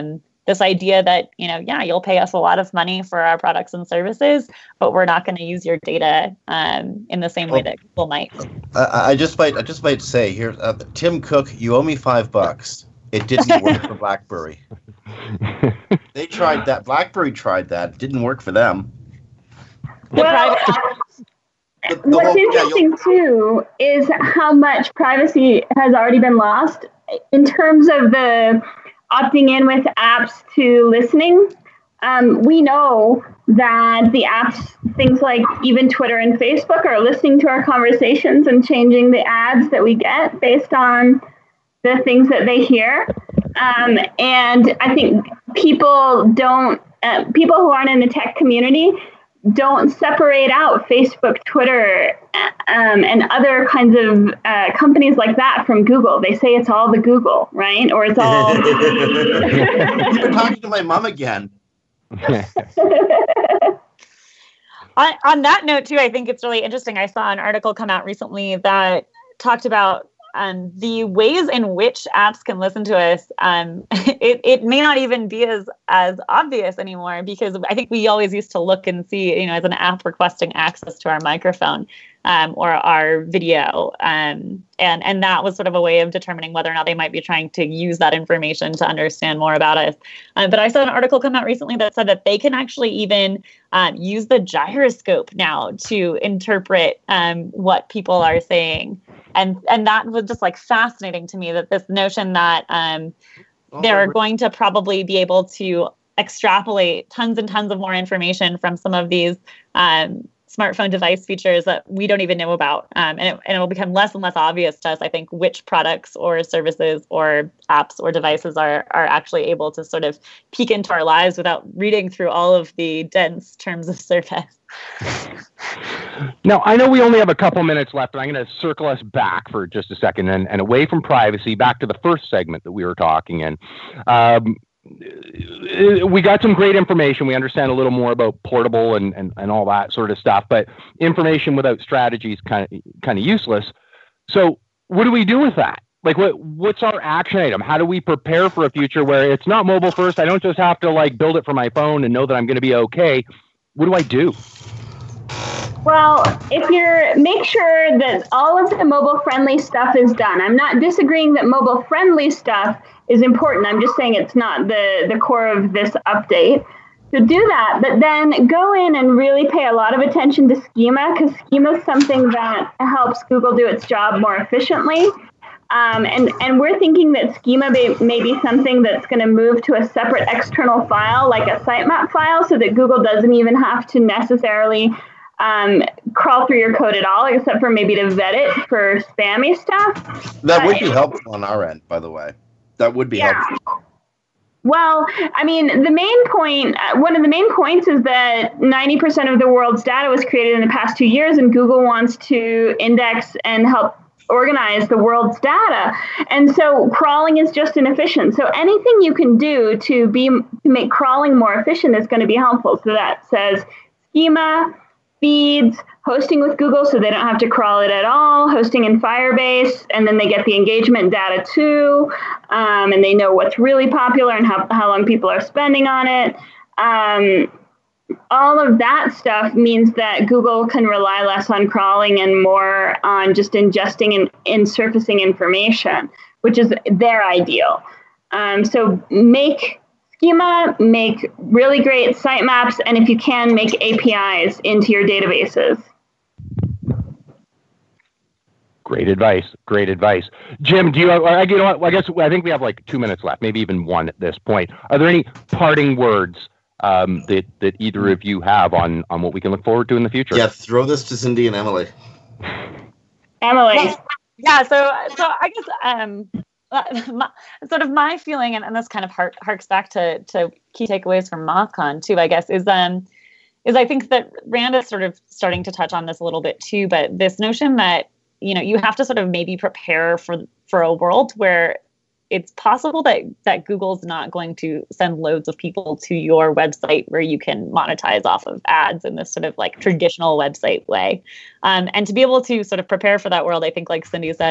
S12: this idea that, you know, yeah, you'll pay us a lot of money for our products and services, but we're not going to use your data um, in the same way that Google might.
S5: I, I just might, I just might say here, uh, Tim Cook, you owe me five bucks. It didn't work for BlackBerry. They tried that. BlackBerry tried that. It didn't work for them.
S13: Well,
S5: The- the
S13: what's
S5: whole- yeah,
S13: interesting too is how much privacy has already been lost in terms of the opting in with apps to listening. Um, we know that the apps, things like even Twitter and Facebook, are listening to our conversations and changing the ads that we get based on the things that they hear. Um, and I think people don't, uh, people who aren't in the tech community don't separate out Facebook, Twitter, um, and other kinds of uh, companies like that from Google. They say it's all the Google, right? Or it's all...
S5: You're talking to my mom again.
S12: on, on that note, too, I think it's really interesting. I saw an article come out recently that talked about um, the ways in which apps can listen to us. Um, it, it may not even be as, as obvious anymore, because I think we always used to look and see, you know, as an app requesting access to our microphone um, or our video. Um, and, and that was sort of a way of determining whether or not they might be trying to use that information to understand more about us. Um, but I saw an article come out recently that said that they can actually even um, use the gyroscope now to interpret um, what people are saying. And and that was just like fascinating to me, that this notion that um, oh, they're going to probably be able to extrapolate tons and tons of more information from some of these um, smartphone device features that we don't even know about. Um, and, it, and it will become less and less obvious to us, I think, which products or services or apps or devices are, are actually able to sort of peek into our lives without reading through all of the dense terms of service.
S6: Now, I know we only have a couple minutes left, and I'm going to circle us back for just a second and, and away from privacy, back to the first segment that we were talking in. Um, we got some great information. We understand a little more about portable and, and, and all that sort of stuff, but information without strategy is kind of kind of useless. So what do we do with that? Like, what what's our action item? How do we prepare for a future where it's not mobile first? I don't just have to like build it for my phone and know that I'm going to be okay. What do I do?
S13: Well, if you're, make sure that all of the mobile friendly stuff is done. I'm not disagreeing that mobile friendly stuff is important. I'm just saying it's not the, the core of this update. So do that, but then go in and really pay a lot of attention to schema, because schema is something that helps Google do its job more efficiently. Um, and, and we're thinking that schema may, may be something that's going to move to a separate external file, like a sitemap file, so that Google doesn't even have to necessarily um, crawl through your code at all, except for maybe to vet it for spammy stuff.
S5: That
S13: but
S5: would be helpful on our end, by the way. That would be
S13: yeah.
S5: helpful.
S13: Well, I mean, the main point, uh, one of the main points is that ninety percent of the world's data was created in the past two years, and Google wants to index and help organize the world's data. And so crawling is just inefficient. So anything you can do to be to make crawling more efficient is going to be helpful. So that says schema, feeds, hosting with Google so they don't have to crawl it at all, hosting in Firebase, and then they get the engagement data too, um, and they know what's really popular and how, how long people are spending on it. Um, all of that stuff means that Google can rely less on crawling and more on just ingesting and, and surfacing information, which is their ideal. Um, so make schema, make really great sitemaps, and if you can, make A P Is into your databases.
S6: Great advice. Great advice. Jim, do you, I, you know what, I guess I think we have like two minutes left, maybe even one at this point. Are there any parting words um, that, that either of you have on, on what we can look forward to in the future?
S5: Yeah, throw this to Cindy and Emily.
S13: Emily.
S12: Yeah, yeah so, so I guess um, my, sort of my feeling, and, and this kind of hark, harks back to, to key takeaways from MozCon too, I guess, is um, is I think that Rand is sort of starting to touch on this a little bit too, but this notion that, you know, you have to sort of maybe prepare for for a world where it's possible that that Google's not going to send loads of people to your website where you can monetize off of ads in this sort of like traditional website way. Um, and to be able to sort of prepare for that world, I think, like Cindy said,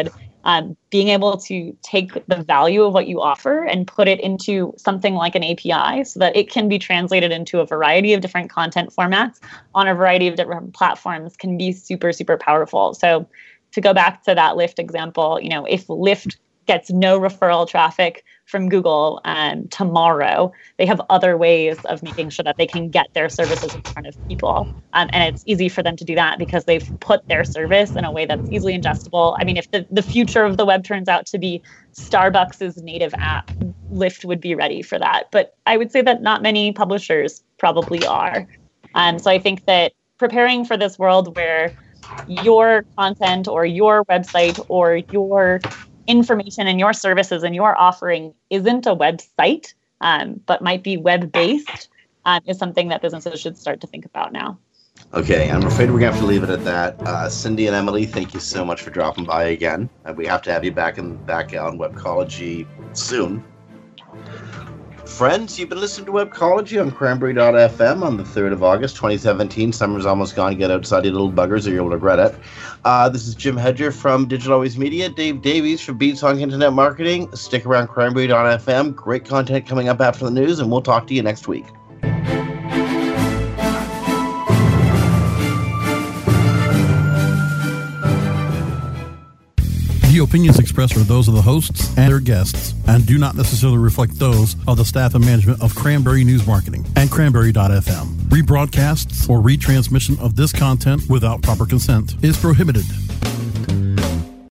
S12: Um, being able to take the value of what you offer and put it into something like an A P I so that it can be translated into a variety of different content formats on a variety of different platforms can be super, super powerful. So to go back to that Lyft example, you know, if Lyft gets no referral traffic from Google um, tomorrow, they have other ways of making sure that they can get their services in front of people. Um, and it's easy for them to do that because they've put their service in a way that's easily ingestible. I mean, if the, the future of the web turns out to be Starbucks's native app, Lyft would be ready for that. But I would say that not many publishers probably are. Um, so I think that preparing for this world where your content or your website or your information and your services and your offering isn't a website, um, but might be web-based, um, is something that businesses should start to think about now.
S5: Okay, I'm afraid we're going to have to leave it at that. Uh, Cindy and Emily, thank you so much for dropping by again. Uh, we have to have you back in back on Webcology soon. Friends, you've been listening to Webcology on Cranberry dot f m on the third of August, twenty seventeen. Summer's almost gone. Get outside, you little buggers, or you'll regret it. Uh, this is Jim Hedger from Digital Always Media, Dave Davies from Beatsong Internet Marketing. Stick around Cranberry dot f m. Great content coming up after the news, and we'll talk to you next week.
S10: The opinions expressed are those of the hosts and their guests and do not necessarily reflect those of the staff and management of Cranberry News Marketing and Cranberry dot f m. Rebroadcasts or retransmission of this content without proper consent is prohibited.